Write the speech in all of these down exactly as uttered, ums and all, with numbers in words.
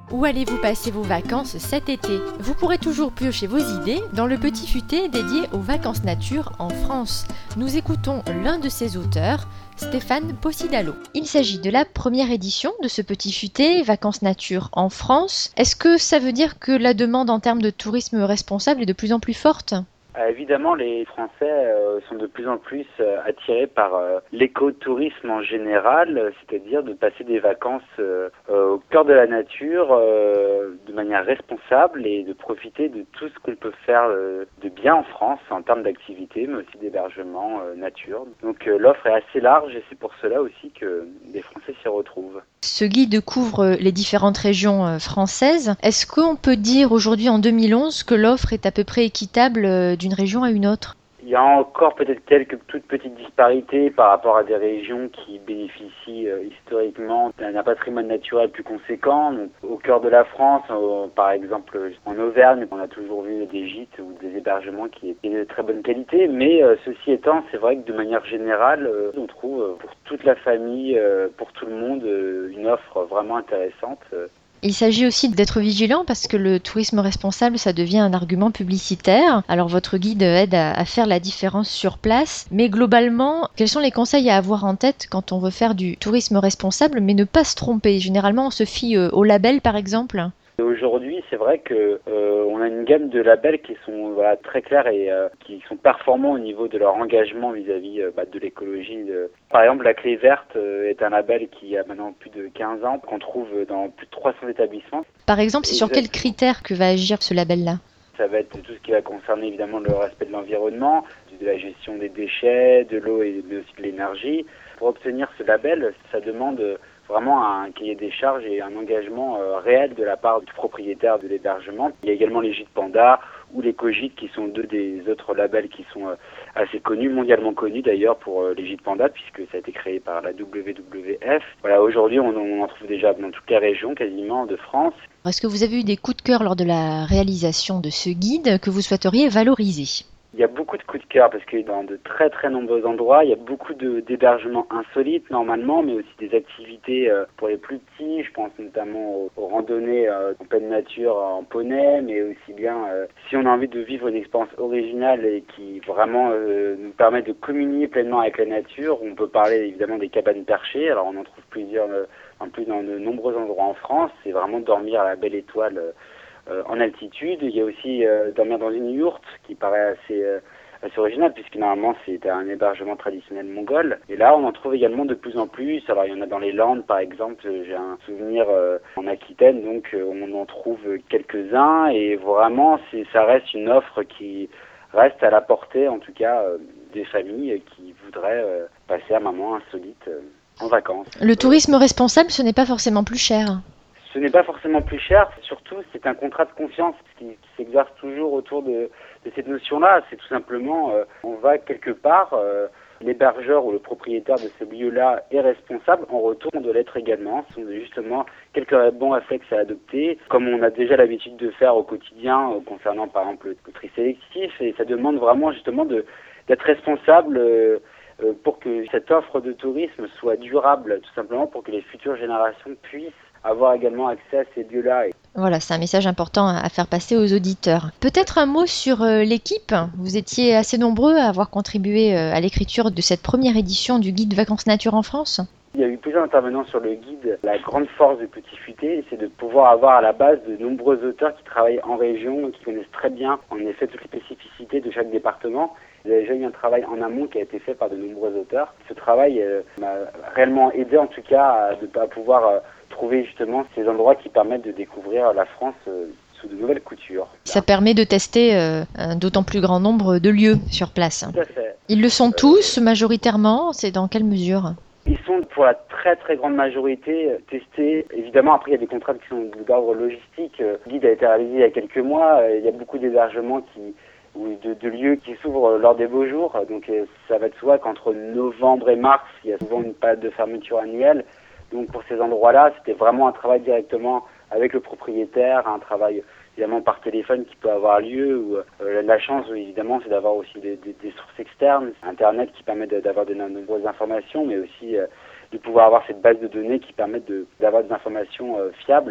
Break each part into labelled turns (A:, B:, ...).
A: Où allez-vous passer vos vacances cet été? Vous pourrez toujours piocher vos idées dans le petit futé dédié aux vacances nature en France. Nous écoutons l'un de ses auteurs, Stéphane Possidalo. Il s'agit de la première édition de ce petit futé Vacances nature en France. Est-ce que ça veut dire que la demande en termes de tourisme responsable est de plus en plus forte?
B: Euh, évidemment, les Français euh, sont de plus en plus euh, attirés par euh, l'écotourisme en général, euh, c'est-à-dire de passer des vacances euh, euh, au cœur de la nature euh, de manière responsable et de profiter de tout ce qu'on peut faire euh, de bien en France en termes d'activité, mais aussi d'hébergement euh, nature. Donc euh, l'offre est assez large et c'est pour cela aussi que les Français s'y retrouvent.
A: Ce guide couvre les différentes régions françaises. Est-ce qu'on peut dire aujourd'hui en deux mille onze que l'offre est à peu près équitable d'une région à une autre?
B: Il y a encore peut-être quelques toutes petites disparités par rapport à des régions qui bénéficient euh, historiquement d'un patrimoine naturel plus conséquent. Donc, au cœur de la France, euh, par exemple en Auvergne, on a toujours vu des gîtes ou des hébergements qui étaient de très bonne qualité. Mais euh, ceci étant, c'est vrai que de manière générale, euh, on trouve euh, pour toute la famille, euh, pour tout le monde, euh, une offre vraiment intéressante. Euh,
A: Il s'agit aussi d'être vigilant parce que le tourisme responsable, ça devient un argument publicitaire. Alors votre guide aide à, à faire la différence sur place. Mais globalement, quels sont les conseils à avoir en tête quand on veut faire du tourisme responsable mais ne pas se tromper? Généralement, on se fie au label par exemple.
B: Aujourd'hui, c'est vrai que euh, on a une gamme de labels qui sont voilà, très clairs et euh, qui sont performants au niveau de leur engagement vis-à-vis euh, bah, de l'écologie. De... Par exemple, la Clé Verte euh, est un label qui a maintenant plus de quinze ans, qu'on trouve dans plus de trois cents établissements.
A: Par exemple, c'est sur quels critères que va agir ce label-là?
B: Ça va être tout ce qui va concerner évidemment le respect de l'environnement, de la gestion des déchets, de l'eau et aussi de l'énergie. Pour obtenir ce label, ça demande vraiment un cahier des charges et un engagement euh, réel de la part du propriétaire de l'hébergement. Il y a également les gîtes Panda ou les Cogîtes qui sont deux des autres labels qui sont euh, assez connus, mondialement connus d'ailleurs pour euh, les gîtes Panda puisque ça a été créé par la W W F. Voilà, aujourd'hui on, on en trouve déjà dans toutes les régions quasiment de France.
A: Est-ce que vous avez eu des coups de cœur lors de la réalisation de ce guide que vous souhaiteriez valoriser?
B: Il y a beaucoup de coups de cœur parce que dans de très très nombreux endroits, il y a beaucoup de, d'hébergements insolites normalement, mais aussi des activités euh, pour les plus petits. Je pense notamment aux, aux randonnées euh, en pleine nature en poney, mais aussi bien euh, si on a envie de vivre une expérience originale et qui vraiment euh, nous permet de communier pleinement avec la nature. On peut parler évidemment des cabanes perchées. Alors on en trouve plusieurs, euh, en plus dans de nombreux endroits en France. C'est vraiment dormir à la belle étoile. Euh, Euh, en altitude. Il y a aussi euh, dormir dans une yourte qui paraît assez, euh, assez original puisque normalement c'est un hébergement traditionnel mongol. Et là on en trouve également de plus en plus. Alors il y en a dans les Landes par exemple, j'ai un souvenir euh, en Aquitaine, donc euh, on en trouve quelques-uns et vraiment c'est, ça reste une offre qui reste à la portée en tout cas euh, des familles qui voudraient euh, passer un moment insolite euh, en vacances.
A: Le tourisme responsable, ce n'est pas forcément plus cher.
B: Ce n'est pas forcément plus cher, surtout c'est un contrat de confiance qui, qui s'exerce toujours autour de, de cette notion-là. C'est tout simplement, euh, on va quelque part, euh, l'hébergeur ou le propriétaire de ce lieu-là est responsable, en retour on doit l'être également. Ce sont justement quelques bons réflexes à adopter, comme on a déjà l'habitude de faire au quotidien euh, concernant par exemple le tri sélectif, et ça demande vraiment justement de, d'être responsable euh, euh, pour que cette offre de tourisme soit durable, tout simplement pour que les futures générations puissent avoir également accès à ces lieux-là.
A: Voilà, c'est un message important à faire passer aux auditeurs. Peut-être un mot sur euh, l'équipe. Vous étiez assez nombreux à avoir contribué euh, à l'écriture de cette première édition du guide Vacances Nature en France.
B: Il y a eu plusieurs intervenants sur le guide. La grande force du Petit Futé, c'est de pouvoir avoir à la base de nombreux auteurs qui travaillent en région, qui connaissent très bien, en effet, toutes les spécificités de chaque département. Il y a déjà eu un travail en amont qui a été fait par de nombreux auteurs. Ce travail euh, m'a réellement aidé en tout cas à, de, à pouvoir euh, trouver justement ces endroits qui permettent de découvrir la France euh, sous de nouvelles coutures.
A: Ça permet de tester euh, un d'autant plus grand nombre de lieux sur place.
B: Tout à fait.
A: Ils le sont tous, majoritairement? C'est dans quelle mesure?
B: Ils sont pour la très très grande majorité euh, testés. Évidemment, après il y a des contraintes qui sont d'ordre logistique. Le guide a été réalisé il y a quelques mois. Il y a beaucoup d'hébergements qui ou de, de lieux qui s'ouvrent lors des beaux jours. Donc ça va de soi qu'entre novembre et mars, il y a souvent une période de fermeture annuelle. Donc pour ces endroits-là, c'était vraiment un travail directement avec le propriétaire, un travail évidemment par téléphone qui peut avoir lieu. Ou, euh, la chance évidemment c'est d'avoir aussi des, des, des sources externes, Internet qui permet de, d'avoir de nombreuses informations, mais aussi euh, de pouvoir avoir cette base de données qui permet de, d'avoir des informations euh, fiables.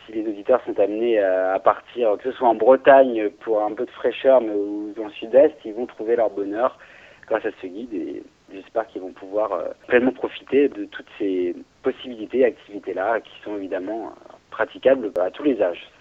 B: si les auditeurs sont amenés à partir, que ce soit en Bretagne pour un peu de fraîcheur, mais ou dans le sud-est, ils vont trouver leur bonheur grâce à ce guide et j'espère qu'ils vont pouvoir euh, pleinement profiter de toutes ces possibilités, activités-là, qui sont évidemment euh, praticables à tous les âges.